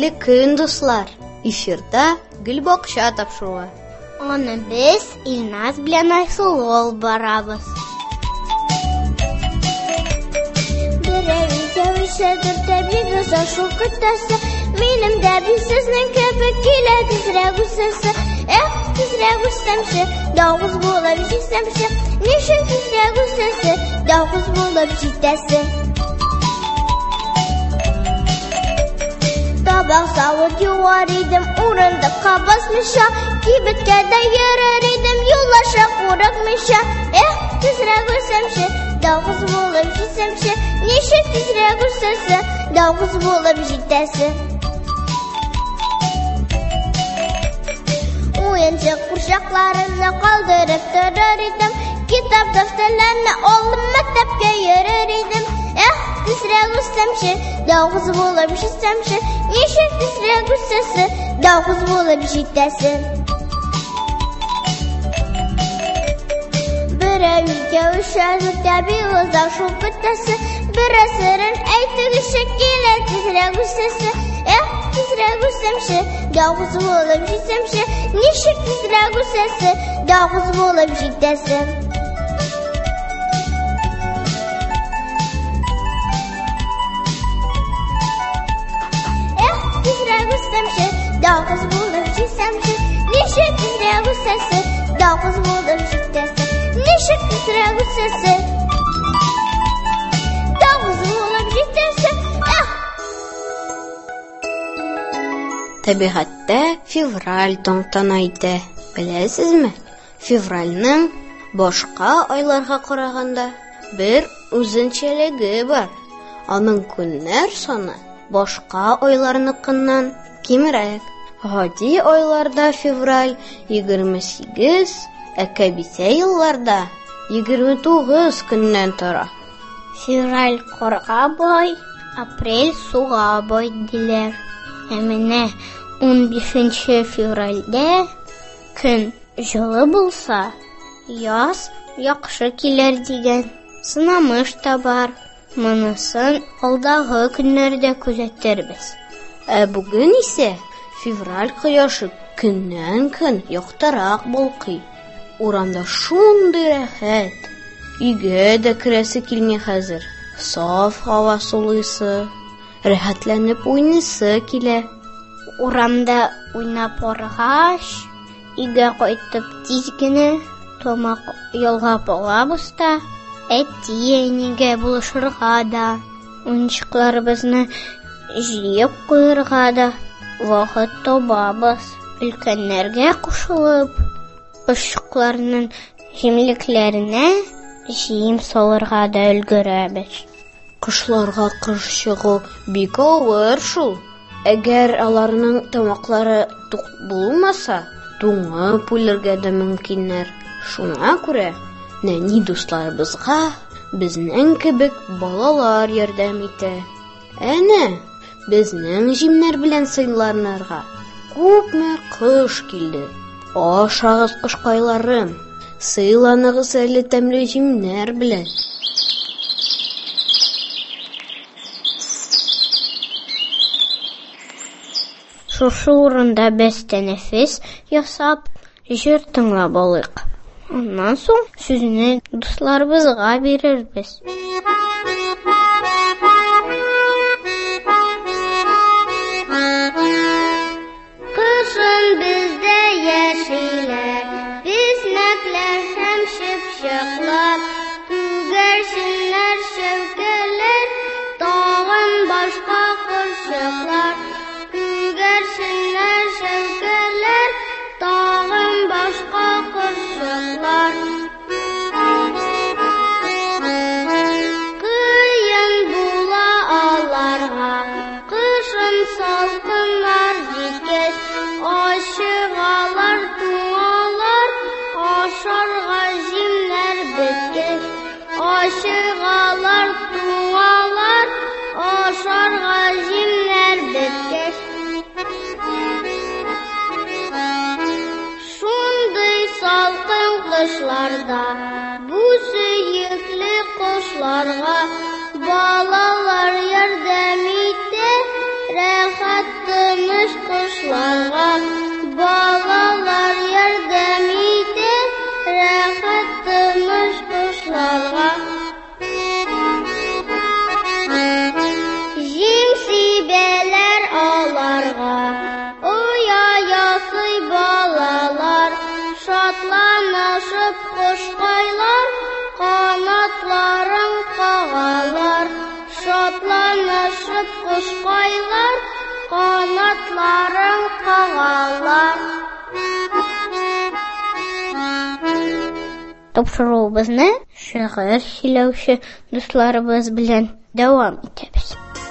Хәерле көн, дуслар. Эфирда Гөлбакча тапшыруы. Аны без Илназ белән Айсылу алып барабыз. Шул көтәсе, минем дә бисезнең кебек килә тизрәк үсәсе. Тизрәк үсәмче, давыз булып җисәмче, ничек тизрәк үсәсе, давыз булып җитәсе. Табак савыт юар идем, урындыкка басмыйча, кибеткә дә йөрер идем, юллаша курыкмыйча. Тизрәк үсәмче, давыз булып җисәмче, ничек тизрәк үсәсе, давыз булып җитәсе. Уенчык курчакларымны калдырып торыр идем, китап дәфтәрләрне алып мәктәпкә йөрер идем. Тизрәк үсәмче, давыз булып җисәмче, ничек тизрәк үсәсе, давыз булып җитәсе. Берәүгә үшәзүтә бигыза шул көтәсе, бер әсәрен әйтегезче килә тизрәк үсәсе. Тизрәк үсәмче, давыз булып җисәмче, ничек тизрәк үсәсе, давыз булып җитәсе. Тизрәк үсәмче, давыз булып җисәмче, ничек тизрәк үсәсе, давыз булып җитәсе. Ничек тизрәк үсәсе, давыз булып җитәсе. Табигатьтә февраль тантана итә. Беләсезме? Февральнең башка айларга караганда бер үзенчәлеге бар. Аның көннәр саны башка айларныкыннан кимрәк. Гади айларда февраль 28, кәбисә елларда 29 көннән тора. Февраль карга бай, апрель суга бай диләр. Менә 15 февральдә көн җылы булса, яз яхшы килер дигән сынамыш та бар. Монысын алдагы көннәрдә күзәтербез. Бүген исә февраль кояшы көннән-көн яктырак булкый. Урамда шундый рәхәт. Өйгә дә керәсе килми хәзер. Саф һава сулыйсы, рәхәтләнеп уйныйсы килә. Урамда уйнап аргач, өйгә кайтып тиз генә тамак ялгап алабыз да, әти-әнигә булышырга да, уенчыкларыбызны җыеп куярга да вакыт табабыз. Өлкәннәргә кушылып, кошчыкларның җимлекләренә җыем салырга да өлгерәбез. Кышларга кыш чыгу бик авыр шул. Әгәр аларның тамаклары тук булмаса, туңып үләргә дә мөмкиннәр. Шуңа күрә нәни дусларыбызга безнең кебек балалар ярдәм итә. Әнә, безнең җимнәр белән сыйланырга күпме кыш килде. Ашагыз кышкайларым, сыйланыгыз әле тәмле җимнәр белән. Шушы урында без тәнәфес ясап, җыр тыңлап алыйк. Аннан соң сүзне дусларыбызга бирербез. Кышын бездә яшиләр, бизнәкләр һәм чыпчыклар, күгәрченнәр, шәүкәләр, тагын башка кошчыклар. Күгәрченнәр, шәүкәләр, тагын башка кошчыклар. Кыен була аларга, кышын салкыннар җиткәч, ашыгалар, туңалар, ашарга җимнәр беткәч. Ашыгалар, туңалар, ашарга җимнәр беткәч. Шундый салкын кышларда, бу сөекле кошларга балалар ярдәм итә, рәхәт шатланышып кошкайлар, канатларын кагалар. Шатланышып кошкайлар, канатларын кагалар. Тапшыруыбызны шигырь сөйләүче дусларыбыз белән дәвам итәбез.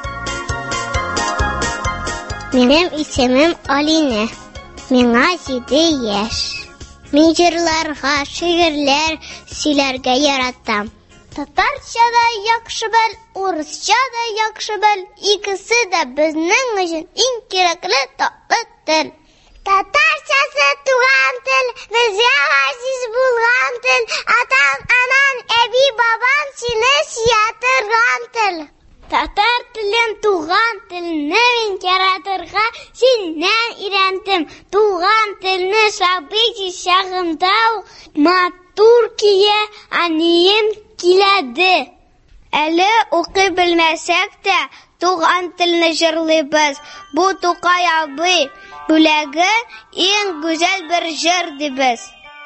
Минем исемем Алина. Миңа 7 яшь. Мин җырларга, шигырьләр сөйләргә яратам. Татарча да яхшы бел, урысча да яхшы бел. Икесе дә безнең өчен иң кирәкле татлы тел. Татарчасы туган тел, безгә газиз булган тел. Атам, анам, әби, бабам сине сөятырган тел. Татар телен, туган телне мин яратырга синнән өйрәндем. Туган телне сабый чагымда матур кия анием киләде. Әле укый белмәсәк тә туган телне җырлыйбыз. Бу Тукай абый бүләге иң гүзәл бер җыр дибез.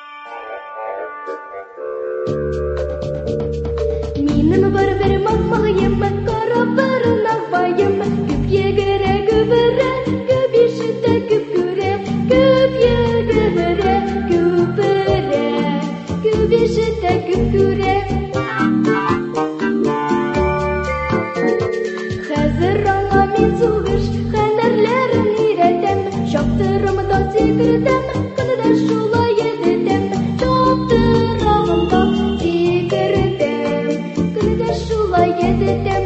Минем бар бер мамаем, кара барнак баям, күп йөгерә күберә, күп ишетә күп күрә, күп йөгерә күберә, күп ишетә күп күрә. Хәзер аңа мин сугыш хәнәрләрен өйрәтәм, чаптырымдан сикердем, көнедә шулай ядәм, чаптырымдан сикердем, көнедә шулай ядәм.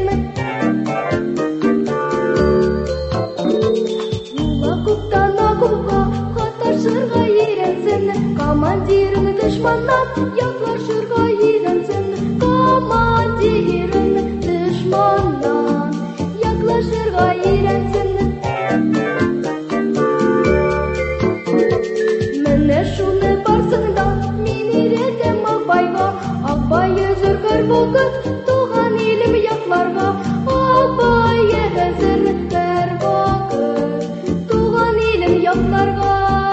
Юла күптән акуга, хаташырга өйрәнсен, командирын дошманнан яклашырга өйрәнсен, командирын дошманнан яклашырга өйрәнсен. Менә шуны барсында мин өйрәтәм Акбайга, Акбай өзергер вакыт туган илем якларга, Акбай өзергер вакыт туган илем якларга.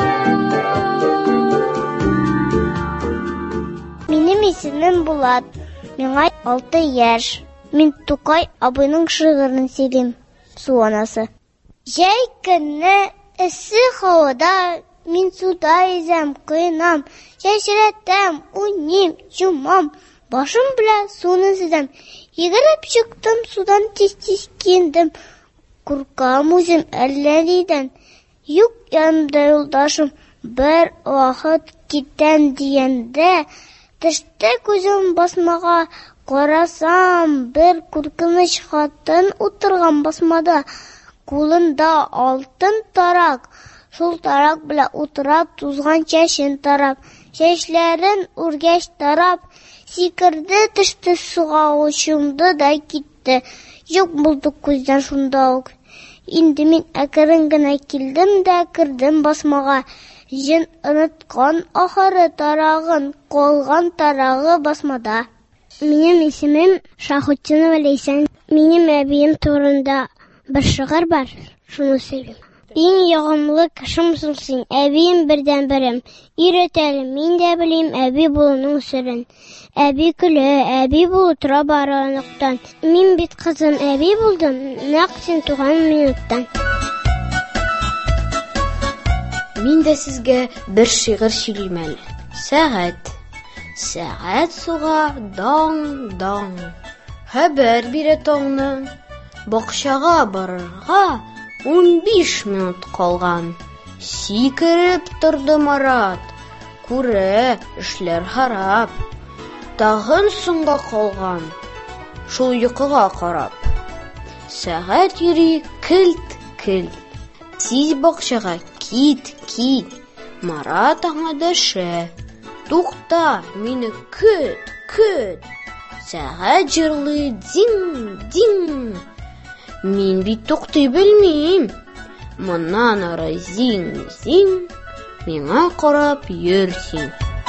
Минем исемем Булат. Миңа 6 яшь. Мин Тукай абыйның шигырын сөйлим. Су анасы. Җәй көнне эссе һавада мин суда изәм, кыйнам, чәчрәтәм, уйним, җумам, башым белән суны сизәм. Йөгереп чыктым судан тиз-тиз киендем. Куркам үзем әллә нидән. Юк янымда юлдашым, бер вакыт китәм дигәндә, төште күзем басмага, карасам, бер куркыныч хатын утырган басмада. Кулында алтын тарак, шул тарак белән утырап, тузган чәчен тарап, чәчләрен үргәч тарап, сикерде төште суга, учымды да китте. Юк булды күздән шунда ук. Инде мин әкрен генә килдем дә кердем басмага. Җен оныткан ахыры тарагын, калган тарагы басмада. Минем исемем Шахутдинова Ләйсән. Минем әбием турында бер шигырь бар, шуны сөйлим. Иң ягымлы кешем син, әбием бердән берем. Өйрәтәлем, мин дә белим әби булуның серен. Әби көлә, әби булу тора баранлыктан. Мин бит кызым әби булдым, нәкъ син туган минуттан. Мин дә сезгә бер шигырь сөйлим әле. Сәгать. Сәгать суга даң-даң. Хәбәр бирә таңның. Бакчага барырга 15 минут калган. Сикереп торды Марат. Күрә, эшләр харап. Тагын соңга калган. Шул йокыга карап. Сәгать йөри килт-килт. Тиз бакчага кит. Марат аңа дәшә. Тукта, мине көт. Сәгать җырлый дин. Мин бит туктый белмим. Моннан ары зиң. Миңа карап йөрсин.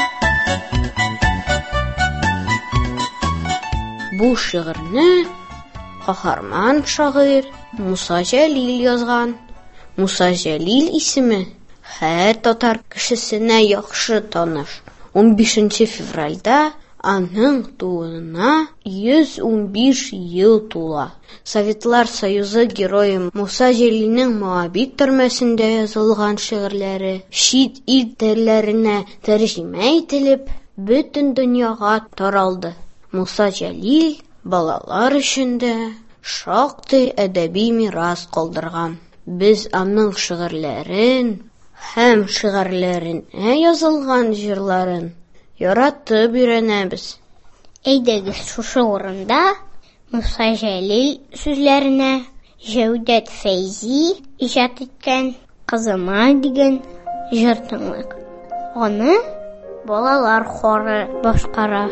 Бу шигырьне каһарман шагыйрь Муса Җәлил язган. Муса Җәлил исеме һәр татар кешесенә яхшы таныш. 15 февральда аның туына 115 ел тула. Советлар Союзы герое Муса Җәлилнең Моабит төрмәсендә язылган шигырьләре чит ил телләренә тәрҗемә ителеп, бөтен дөньяга таралды. Муса Җәлил балалар өчен дә шактый әдәби мирас калдырган. Без аның шигырьләрен һәм шигырьләренә язылган җырларын яратып өйрәнәбез. Әйдәгез, шушы урында Муса Җәлил сүзләренә Җәүдәт Фәйзи иҗат иткән «Кызыма» дигән җыр тыңлыйк. Аны балалар хоры башкара.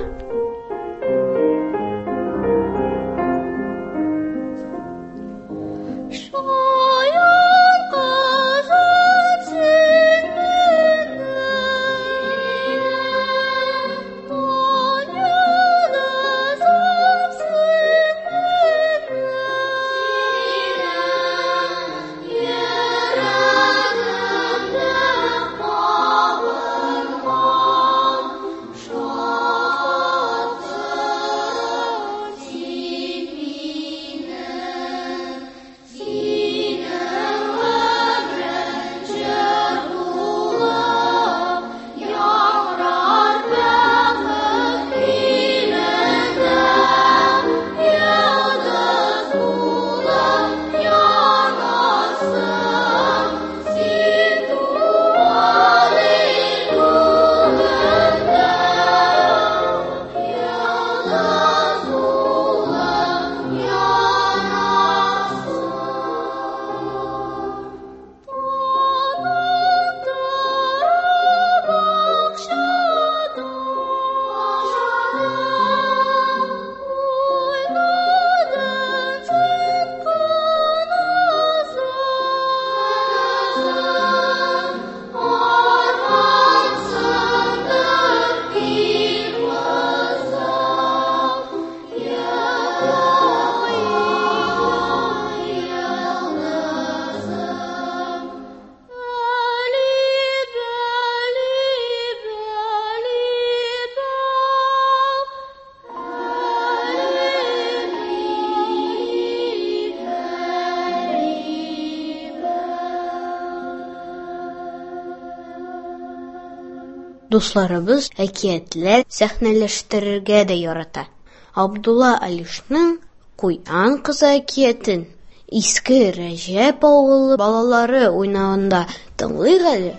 Дусларыбыз әкиятләр сәхнәләштерергә дә ярата. Абдулла Алишның «Куян кызы» әкиятен Иске Рәҗәп авылы балалары уйнавында тыңлыйк әле.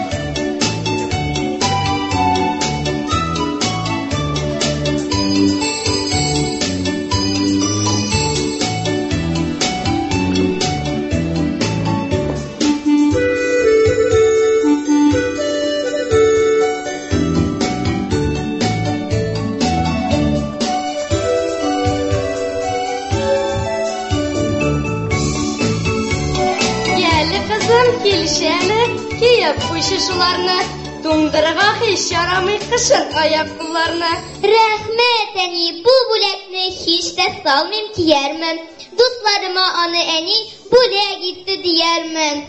Киеп куйшышуларны, туңдырырга һич ярамый кышын аяк-кулларны. Рәхмәт, әни, бу бүләкне һич тә салмыйм киярмен. Дусларыма аны әни бүләк итте диярмен.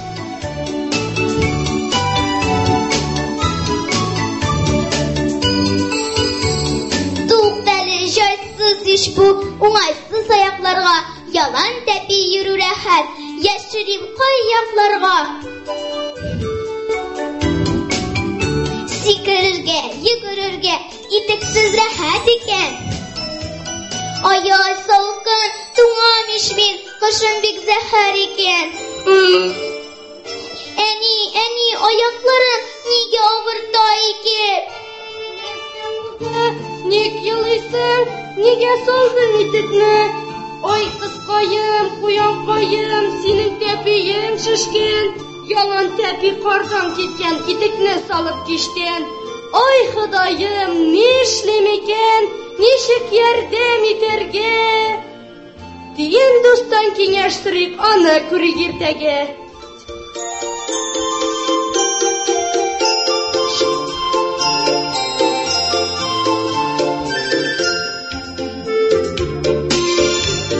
Туктәле җайсыз иш бу, уңайсыз аякларга, ялан тәпи йөрү рәхәт, яшерим кай якларга. Сикерергә, йөгерергә, итексез рәхәт икән. Аяй салкын, туңам ич мин, кышын бик зәһәр икән. Әни, аякларым нигә авырта икән? Ник елыйсың, нигә салдың итекне? Ой, кызкаем, куянкаем, синең тәпиең шешкән. Ялан тәпи кардан киткән, итекне салып киштән. Ой, Ходаем, нишлим икән, ничек ярдәм итәргә? Диен дустан киңәш сорыйк, аны күрик иртәгә.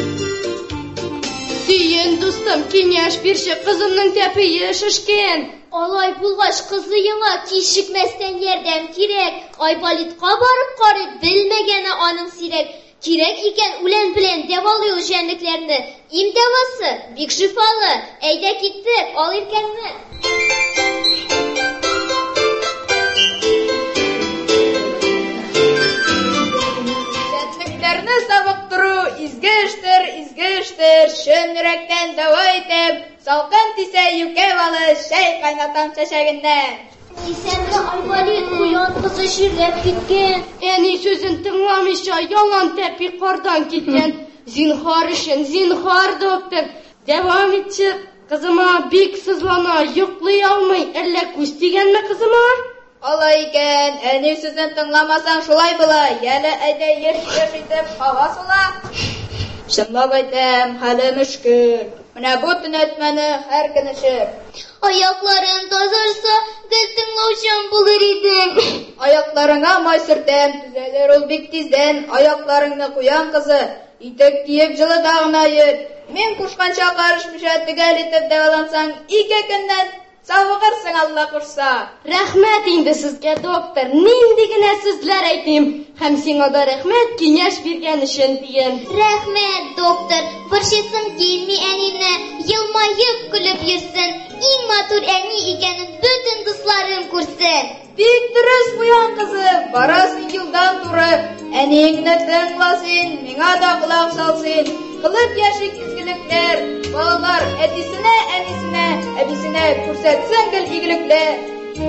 Диен дустым киңәш бирче, кызымның тәпие шешкән. Алай булгач, кызыеңа кичекмәстән ярдәм кирәк. Айболитка барып карый, белмәгәне аның сирәк. Кирәк икән үлән белән дәвалый ул җәнлекләрне. Им дәвасы бик шифалы. Әйдә киттек, ал иркәңне. Җәнлекләрне савыктыру изге эштер, чын йөрәктән дәва итеп, салкын тисә юкә балы чәй кайнатам чәчәгеннән. Исәнме Айболит, уян кызы җирләп киткән. Әни сүзен тыңламыйча ялан тәпи кардан киткән. Зинһар доктор. Дәвам итче, кызыма бик сызлана, йоклый алмый. Әллә күз тигәнме кызыма? Алай икән, әни сүзен тыңламасаң шулай була. Яле әйдә еш итеп һава сула. Чынлап әйтәм, хәле мөшкел. Менә бу төнәтмәне һәр көн эчеп. Аякларын тазарса, гел тыңлаучан булыр идең. Аякларыңа май сөртәм, түзәлер ул бик тиздән. Аякларыңны куян кызы, итек киеп җылыда гына йөр. Мин кушканча карышмыйча төгәл итеп дәвалансаң, 2 көннән савыгырсың Алла кушса. Рәхмәт инде сезгә, доктор. Нинди генә сүзләр әйтим. Һәм сиңа да рәхмәт киңәш биргән өчен дием. Рәхмәт, доктор. Борчысым килми әнине, елмаеп көлеп йөрсен. Иң матур әни икәнен бөтен дусларым күрсен. Бик дөрес куян кызы, барасың юлдан туры. Әниеңне тыңла син, миңа да кулак сал син. Кылып яши изгелекләр, балалар әтисенә, әнисенә, әбисенә күрсәтсен гел игелекләр.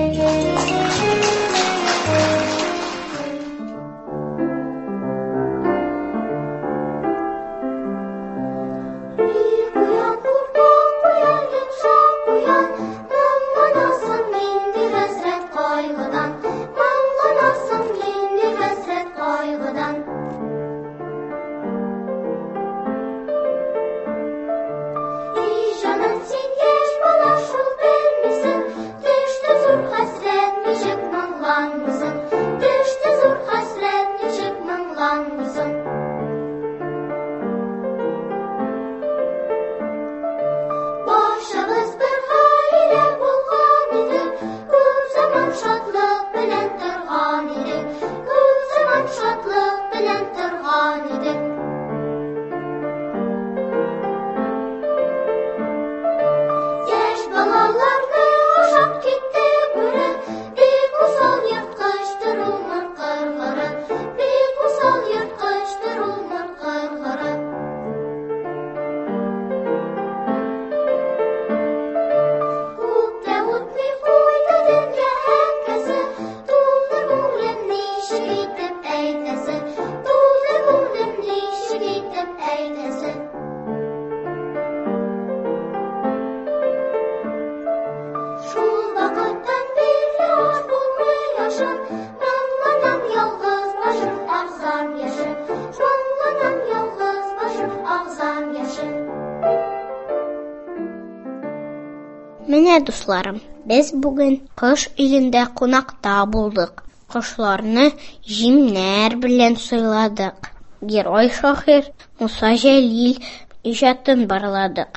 Менә дусларым, без бүген кош илендә кунакта булдык. Кошларны җимнәр белән сыйладык. Герой-шагыйрь Муса Җәлил иҗатын барладык.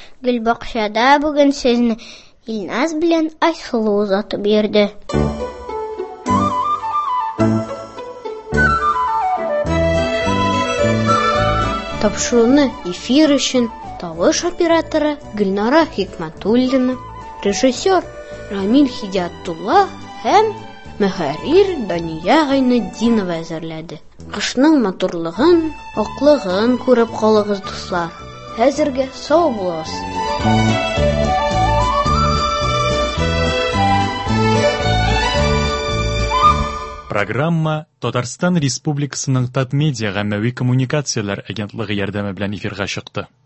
Гөлбакчада бүген сезне Илназ белән Айсылу озатып йөрде. Тапшыруны эфир өчен тавыш операторы Гөлнара Хикмәтуллина, режиссер Рамил Хидиятулла һәм мөхәррир Дания Гайнетдинова әзерләде. Кышның матурлыгын, аклыгын күреп калыгыз, дуслар. Хәзергә сау булыгыз. Программа Татарстан Республикасының Татмедиа гаммәви коммуникацияләр агентлыгы ярдәме белән эфирга чыкты.